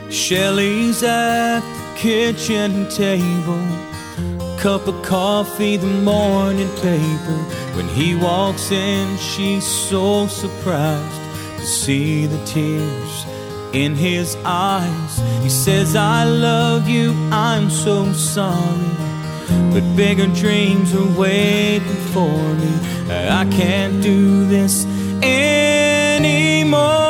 Shelley's at the kitchen table, cup of coffee, the morning paper. When he walks in, she's so surprised to see the tears in his eyes. He says, I love you, I'm so sorry, but bigger dreams are waiting for me. I can't do this anymore.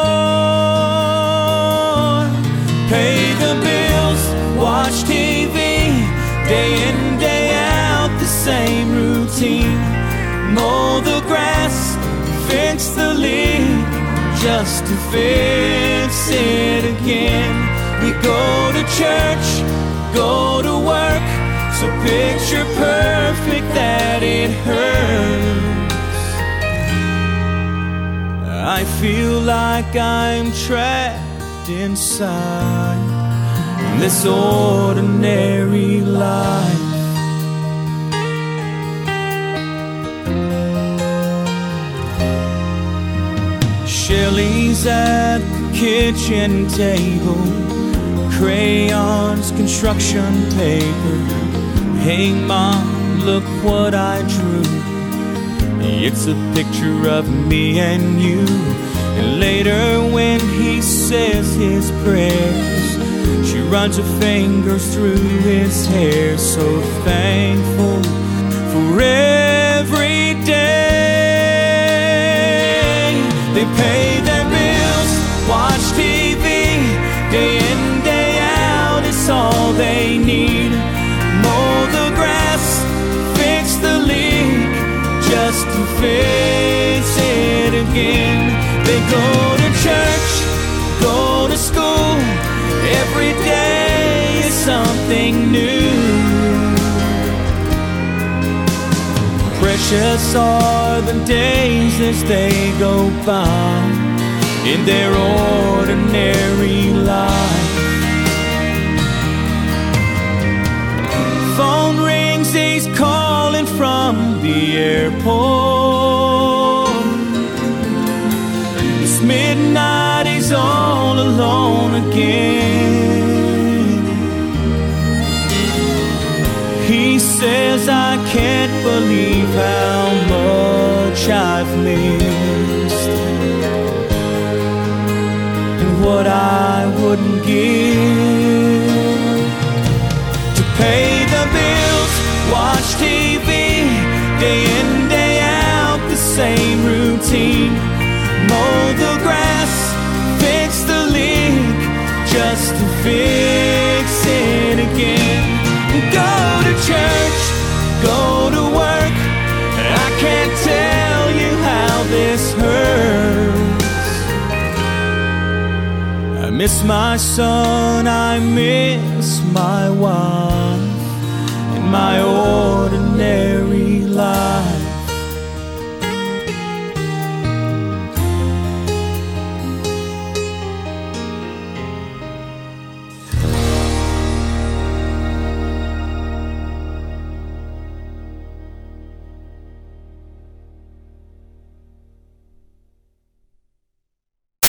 Pay the bills, watch TV, day in, day out, the same routine. Mow the grass, fix the leak, just to fix it again. We go to church, go to work, so picture perfect that it hurts. I feel like I'm trapped inside this ordinary life. Shelley's at the kitchen table, crayons, construction paper. Hey mom, look what I drew. It's a picture of me and you. And later when he says his prayers, she runs her fingers through his hair. So thankful for every day. They pay their bills, watch TV, day in, day out, it's all they need. Mow the grass, fix the leak, just to fix it again. They go to church, go to school, every day is something new. Precious are the days as they go by in their ordinary life. Phone rings, he's calling from the airport. It's midnight, he's all alone again. He says, I can't believe how much I've missed, and what I wouldn't give to pay the bills, watch TV, day in, day out, the same routine. Mow the grass, fix the leak, just to fix it again. Go to church, go to work, I can't tell you how this hurts. I miss my son, I miss my wife, and my ordinary